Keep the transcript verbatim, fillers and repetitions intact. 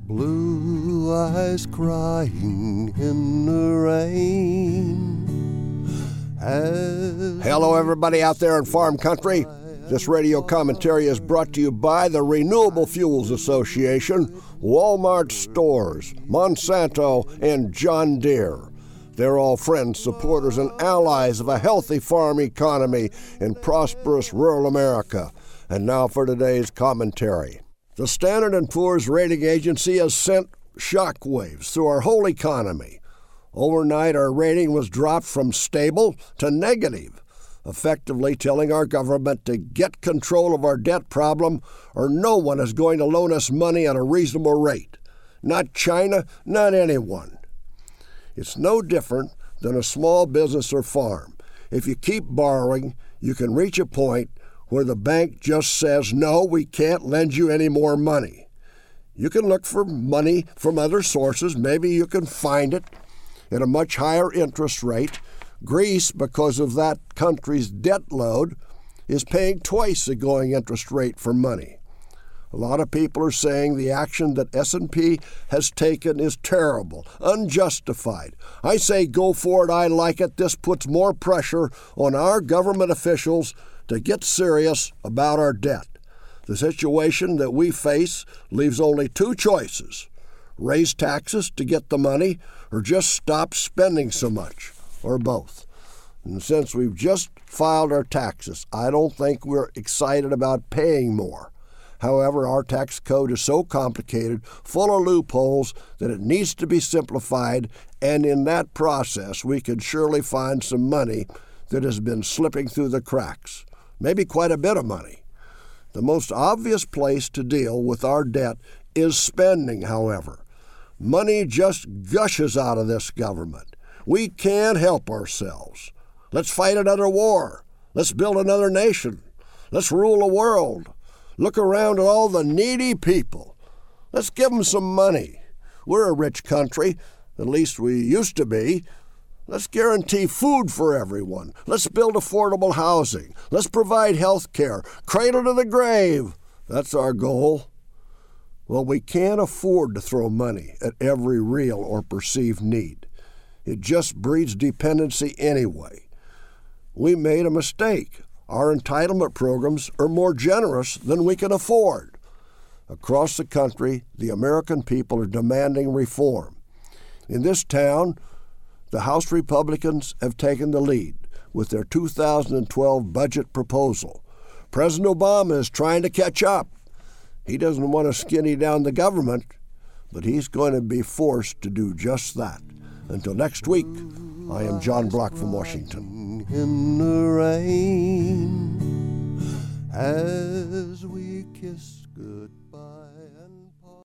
Blue eyes crying in the rain. As Hello, everybody out there in farm country. This radio commentary is brought to you by the Renewable Fuels Association, Walmart Stores, Monsanto, and John Deere. They're all friends, supporters, and allies of a healthy farm economy in prosperous rural America. And now for today's commentary. The Standard and Poor's rating agency has sent shockwaves through our whole economy. Overnight, our rating was dropped from stable to negative, effectively telling our government to get control of our debt problem or no one is going to loan us money at a reasonable rate. Not China, not anyone. It's no different than a small business or farm. If you keep borrowing, you can reach a point where the bank just says, no, we can't lend you any more money. You can look for money from other sources. Maybe you can find it at a much higher interest rate. Greece, because of that country's debt load, is paying twice the going interest rate for money. A lot of people are saying the action that S and P has taken is terrible, unjustified. I say go for it, I like it. This puts more pressure on our government officials to get serious about our debt. The situation that we face leaves only two choices: raise taxes to get the money, or just stop spending so much, or both. And since we've just filed our taxes, I don't think we're excited about paying more. However, our tax code is so complicated, full of loopholes, that it needs to be simplified, and in that process, we could surely find some money that has been slipping through the cracks, maybe quite a bit of money. The most obvious place to deal with our debt is spending, however. Money just gushes out of this government. We can't help ourselves. Let's fight another war. Let's build another nation. Let's rule the world. Look around at all the needy people. Let's give them some money. We're a rich country, at least we used to be. Let's guarantee food for everyone. Let's build affordable housing. Let's provide health care, cradle to the grave. That's our goal. Well, we can't afford to throw money at every real or perceived need. It just breeds dependency anyway. We made a mistake. Our entitlement programs are more generous than we can afford. Across the country, the American people are demanding reform. In this town, the House Republicans have taken the lead with their two thousand twelve budget proposal. President Obama is trying to catch up. He doesn't want to skinny down the government, but he's going to be forced to do just that. Until next week, I am John Block from Washington. in the rain as we kiss goodbye and part.